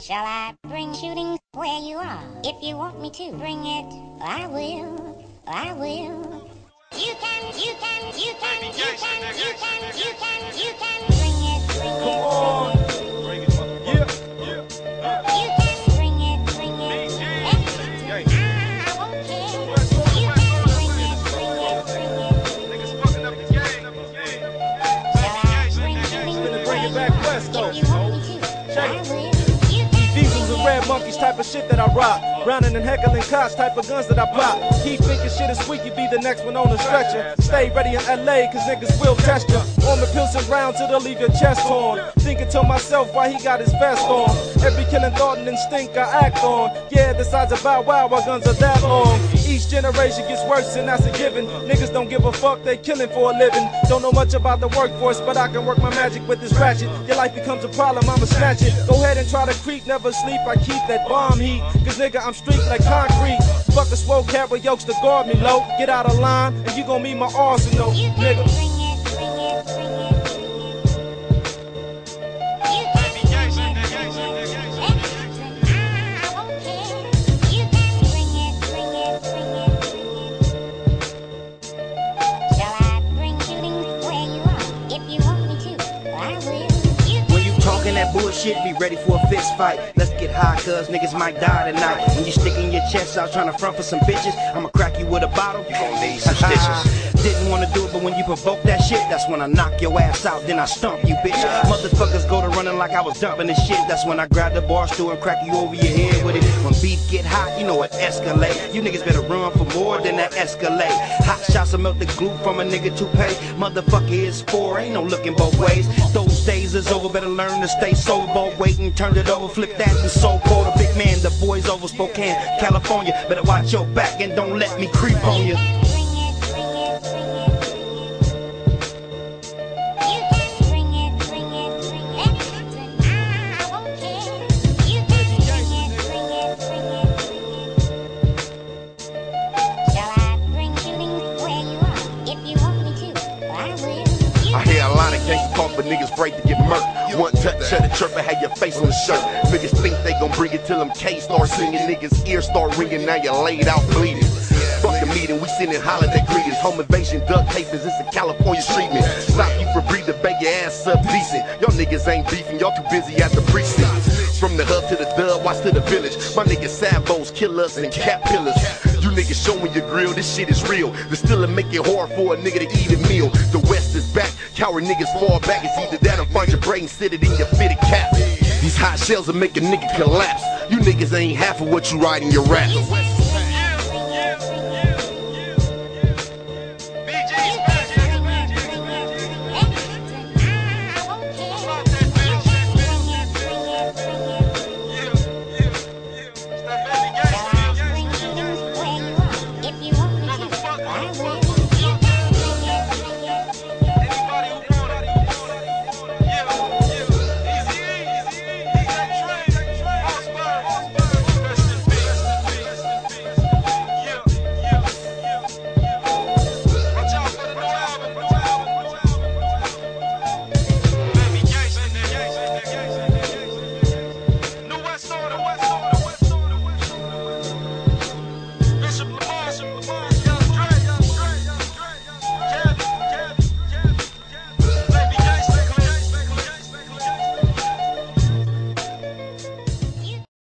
Shall I bring shooting where you are? If you want me to bring it, I will. I will. You can bring it. Come on. Bring it, motherfucker. Yeah. You can bring it. I won't care. You can bring it. Niggas fucking up the game. Shall I bring shooting Gonna bring it where back you west, are? though. If you want me to, I will. Diesels and red monkeys type of shit that I rock. Browning and heckling cops type of guns that I pop. Keep thinking shit is sweet, you be the next one on the stretcher. Stay ready in LA, cause niggas will test ya. On the pills and rounds till they'll leave your chest torn. Thinking to myself why he got his vest on. Every killing thought and instinct I act on. Yeah, the size of Bow Wow, our guns are that long. Each generation gets worse and that's a given. Niggas don't give a fuck, they killing for a living. Don't know much about the workforce, but I can work my magic with this ratchet. Your life becomes a problem, I'ma snatch it. Go ahead and try to creep, never sleep, I keep that bomb heat. Cause nigga, I'm street like concrete. Fuck a swole cat with yokes to guard me low. Get out of line, and you gon' meet my arsenal, You can nigga. bring it. You can bring it. I won't care. You can bring it. Shall I bring shooting where you are? If you want me to, I will. When you talking that bullshit, be ready for a fist fight. Let's get high, cuz niggas might die tonight. When you sticking your chest out trying to front for some bitches, I'ma crack you with a bottle. You gon' need some stitches. Didn't wanna do it, but when you provoke that shit, that's when I knock your ass out, then I stomp you, bitch. Motherfuckers go to running like I was dumping this shit. That's when I grab the bar stool and crack you over your head with it. When beef get hot, you know it escalate. You niggas better run for more than that escalate. Hot shots will melt the glue from a nigga toupee. Motherfucker is 4, ain't no looking both ways. Those days is over, better learn to stay sober. Wait and turn it over, flip that and so cold. A big man, the boys over Spokane, California. Better watch your back and don't let me creep on you. I hear a lot of gangsta talk, but niggas afraid to get murked. One touch of the chirp and have your face on the shirt. Niggas think they gon' bring it till them K start singing. Niggas ears start ringing, now you laid out bleeding. Fuck a meeting, we sending holiday greetings. Home invasion, duct tape is it's a California treatment. Stop you for breathing, beg your ass up decent. Y'all niggas ain't beefing, y'all too busy at the precinct. From the hub to the dub, watch to the village. My niggas Savos, kill us and cap pillars. You niggas showing your grill, this shit is real. The still make it hard for a nigga to eat a meal. The West is back, coward niggas fall back. It's either that or find your brain, sit it in your fitted cap. These hot shells will make a nigga collapse. You niggas ain't half of what you write in your rap.